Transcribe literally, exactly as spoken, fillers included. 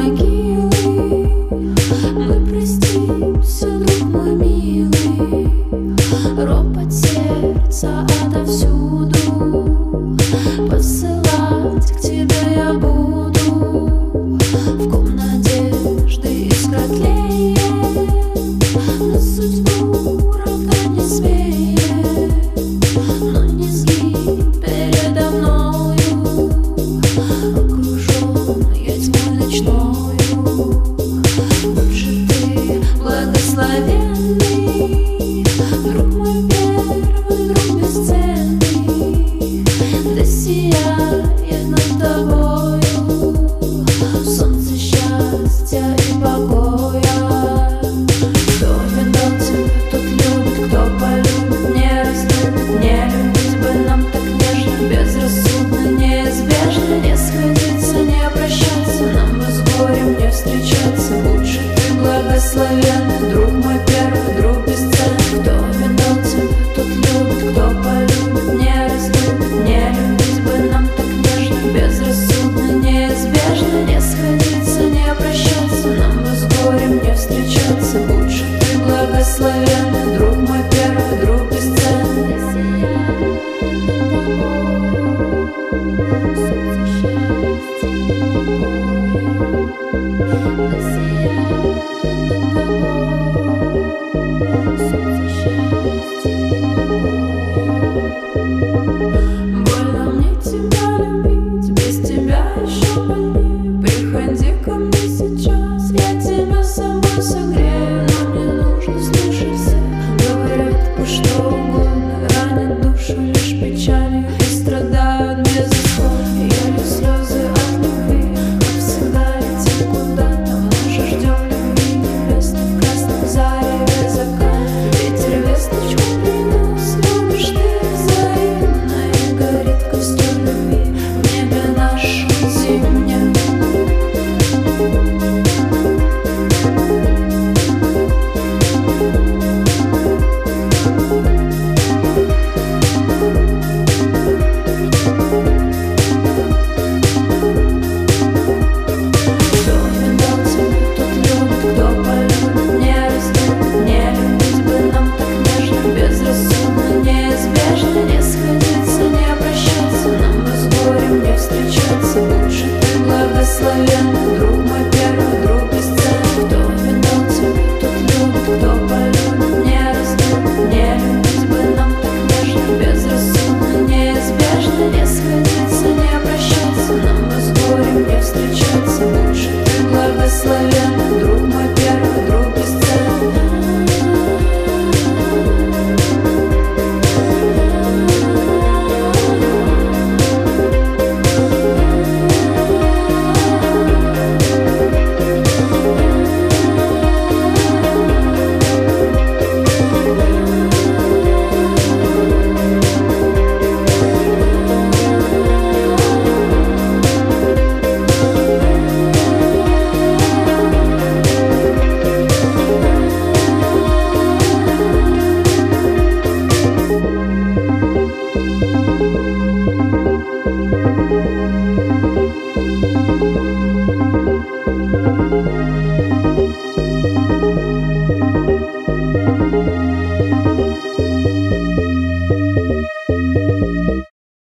могилы. Мы простимся, друг мой милый. Ропот сердца отовсюду, посылать к тебе я буду. В ком надежды искра тлеет, на судьбу равна не смеет. Но не сгинь передо мною, окруженная тьмой ночною. Будь же ты благословенный, друг мой первый, друг бесценный, да сияет